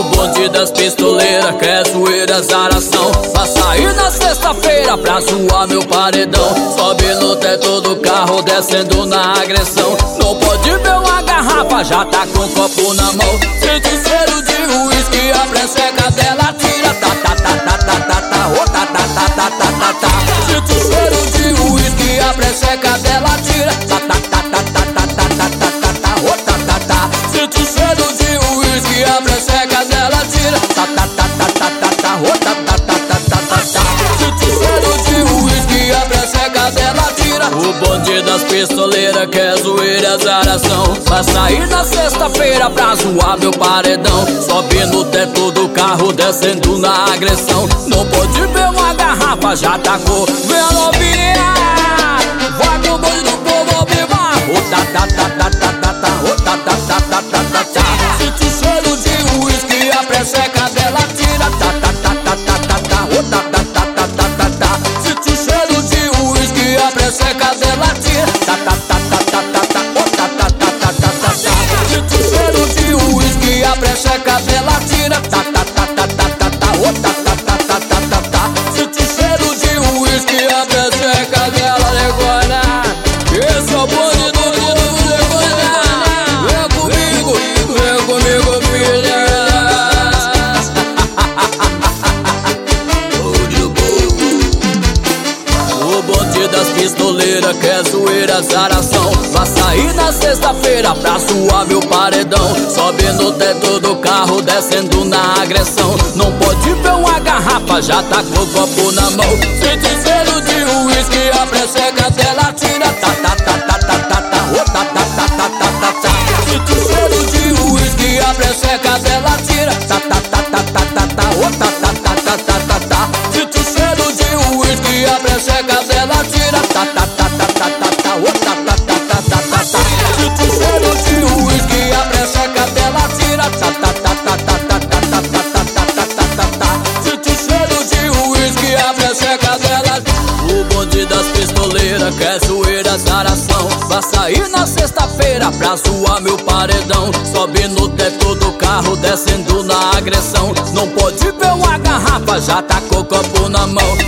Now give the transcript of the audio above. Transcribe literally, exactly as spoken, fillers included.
O bonde das pistoleiras quer zoeira, azaração. Vai sair na sexta-feira pra zoar meu paredão. Sobe no teto do carro, descendo na agressão. Não pode ver uma garrafa, já tá com o copo na mão. Sente o cheiro de uísque, a preseca dela tira. Tá, tá, tá, tá, tá, tá, tá, oh, tá, tá, tá, tá, tá, tá, tá. Sente o cheiro de uísque, a preseca dela tira. Tá, tá, tá, tá, tá, tá, tá, tá, tá, tá, tá, oh, tá, tá, tá. Sente o cheiro de uísque, a preseca dela tira. Tá, tá, tá, tá, tá, tá, tá, oh, tá, tá, tá, tá, tá, tá, tá. Sente o cheiro de uísque, a preseca dela tira. O bonde das pistoleiras quer zoeira, azaração. Vai sair na sexta-feira pra zoar meu paredão. Sobe no teto do carro, descendo na agressão. Não pode ver uma garrafa, já tacou. Minha novinha, vai com o bonde do povo vivar. Oh, tá, tá, tá, tá, tá, tá, tá, oh, tá, tá, tá, tá, tá, tá, tá. Sente o cheiro de uísque, a preseca dela tira. Tá, tá, tá, tá, tá, tá, tá, oh, tá, tá, tá, tá, tá, tá, tá. Sente o cheiro de uísque, a preseca dela tira. Tá, tá, tá, tá, tá, tá, tá, oh, tá, tá, tá, tá, tá, tá, tá. Sente o cheiro de uísque, a preseca dela tira. Tá, tá, tá, tá, tá, tá, tá, oh, tá, tá, tá, tá, tá, tá, tá. Sente o cheiro de uísque, a preseca dela legona. Esse é o bonde do povo legona. Vem comigo, vem comigo, filha. O bonde das pistoleiras quer zoeira, azaração. Vai sair na sexta-feira pra zoar meu paredão. Sobe no teto do carro, descendo na agressão. Não pode ver uma garrafa, já tá com o copo na mão. Sente o cheiro de uísque, a preseca dela tira. Tá, tá, tá, tá, tá, tá, tá, oh, tá, tá, tá, tá, tá, tá, tá. Sente o cheiro de uísque, a preseca dela tira. Tá, tá, tá, tá, tá, tá, tá, oh, tá, tá, tá, tá, tá, tá, tá. Sente o cheiro de uísque, a preseca dela tira. Tá, tá, tá, tá, tá, tá, tá, oh, tá, tá, tá, tá, tá, tá, tá. Sente o cheiro de uísque, a preseca dela tira. Tá, tá, tá, tá, tá, tá, tá, tá, tá, tá, tá, tá, tá, tá. Sente o cheiro de uísque, a preseca dela. O bonde das pistoleiras quer zoeira, azaração. Vai sair na sexta-feira pra zoar meu paredão. Sobe no teto do carro, descendo na agressão. Não pode ver uma garrafa, já tá com o copo na mão.